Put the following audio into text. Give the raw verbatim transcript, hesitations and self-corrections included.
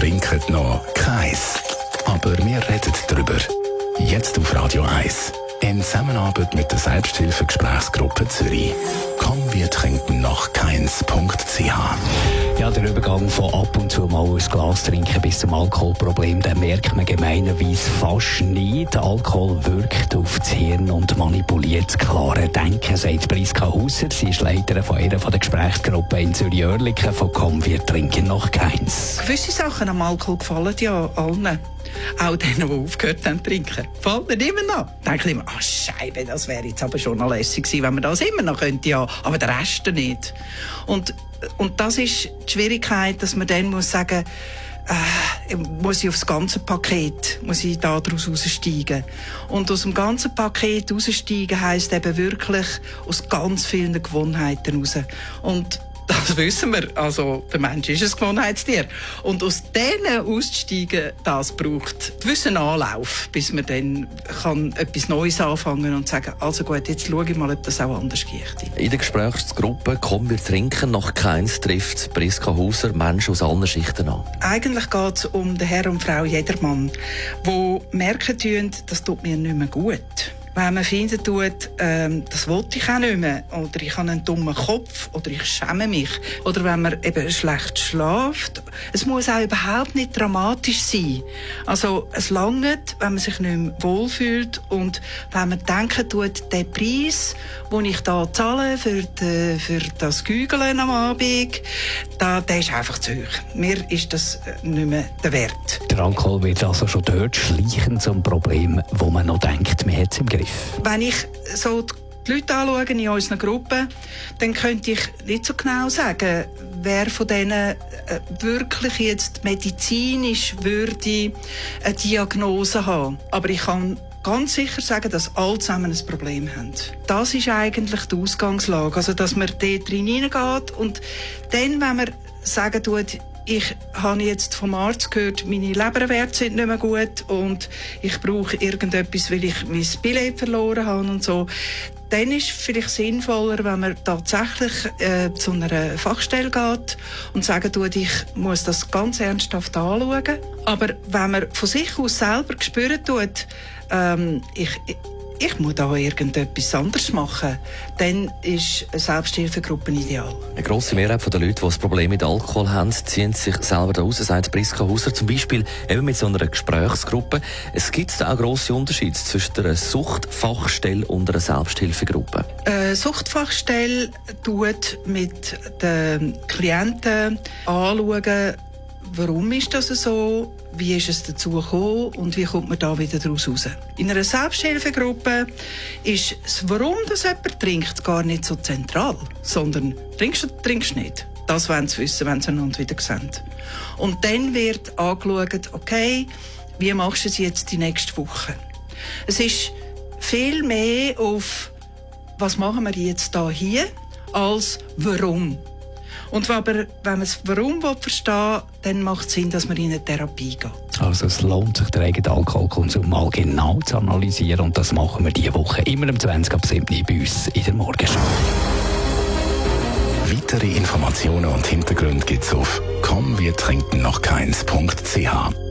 trinken noch keins. Aber wir reden darüber. Jetzt auf Radio eins. In Zusammenarbeit mit der Selbsthilfegesprächsgruppe Zürich. Komm, wir trinken noch keins Punkt c h. Ja, der Übergang von ab und zu mal ein Glas trinken bis zum Alkoholproblem, den merkt man gemeinerweise fast nicht. Alkohol wirkt auf das Hirn und manipuliert das klare Denken, sagt Priska Hauser. Sie ist Leiterin von einer der Gesprächsgruppen in Zürich-Oerlikon von «Komm, wir trinken noch keins». Gewisse Sachen am Alkohol gefallen ja allen. Auch denen, die aufgehört haben zu trinken. Gefällt mir immer noch. Denke ich immer, ah, Scheibe, das wäre jetzt aber schon noch lässig gewesen, wenn man das immer noch könnte, ja. Aber der Rest nicht. Und, und das ist die Schwierigkeit, dass man dann muss sagen, äh, muss ich aufs ganze Paket, muss ich da daraus raussteigen. Und aus dem ganzen Paket raussteigen heisst eben wirklich aus ganz vielen Gewohnheiten raus. Und das wissen wir. Also, der Mensch ist ein Gewohnheitstier. Und aus denen auszusteigen, das braucht gewissen Anlauf, bis man dann kann etwas Neues anfangen und sagen, also gut, jetzt schaue ich mal, ob das auch anders geht. In der Gesprächsgruppe «Komm, wir trinken noch keins» trifft Priska Hauser Menschen aus allen Schichten an. Eigentlich geht es um den Herr und Frau Jedermann, die merken, das tut mir nicht mehr gut. Wenn man finden tut, ähm, das will ich auch nicht mehr, oder ich habe einen dummen Kopf, oder ich schäme mich, oder wenn man eben schlecht schläft. Es muss auch überhaupt nicht dramatisch sein. Also es langt, wenn man sich nicht mehr wohlfühlt und wenn man denken tut, der Preis, den ich da zahle für, die, für das Gügeln am Abend, da, der ist einfach zu hoch. Mir ist das nicht mehr der Wert. Der Alkohol wird also schon dort schleichend zum Problem, wo man noch denkt, man hat es im Griff. Wenn ich so die Leute anschaue in unserer Gruppe, dann könnte ich nicht so genau sagen, wer von denen wirklich jetzt medizinisch würde eine Diagnose haben. Aber ich kann ganz sicher sagen, dass alle zusammen ein Problem haben. Das ist eigentlich die Ausgangslage. Also, dass man dort hineingeht und dann, wenn man sagen tut, ich habe jetzt vom Arzt gehört, meine Leberwerte sind nicht mehr gut und ich brauche irgendetwas, weil ich mein Billett verloren habe und so. Dann ist es vielleicht sinnvoller, wenn man tatsächlich äh, zu einer Fachstelle geht und sagt, ich muss das ganz ernsthaft anschauen. Aber wenn man von sich aus selber spüren tut, ähm, ich, ich muss da irgendetwas anderes machen, dann ist eine Selbsthilfegruppe ideal. Eine grosse Mehrheit der Leute, die ein Problem mit Alkohol haben, ziehen sich selber da raus, sagt Priska Hauser. Zum Beispiel eben mit so einer Gesprächsgruppe. Es gibt da auch grosse Unterschiede zwischen einer Suchtfachstelle und einer Selbsthilfegruppe. Eine Suchtfachstelle tut mit den Klienten anschauen, warum ist das so, wie ist es dazu gekommen und wie kommt man da wieder daraus raus. In einer Selbsthilfegruppe ist das Warum das jemand trinkt gar nicht so zentral, sondern trinkst du, trinkst nicht. Das wollen sie wissen, wenn sie einander wieder sehen. Und dann wird angeschaut, okay, wie machst du es jetzt die nächste Woche? Es ist viel mehr auf, was machen wir jetzt da hier, als warum. Und aber, wenn man das Warum verstehen will, dann macht es Sinn, dass man in eine Therapie geht. Also es lohnt sich, den eigenen Alkoholkonsum mal genau zu analysieren. Und das machen wir diese Woche immer um zwanzig ab sieben bei uns in der Morgenschau. Weitere Informationen und Hintergründe gibt's auf komm wir trinken noch keins punkt c h.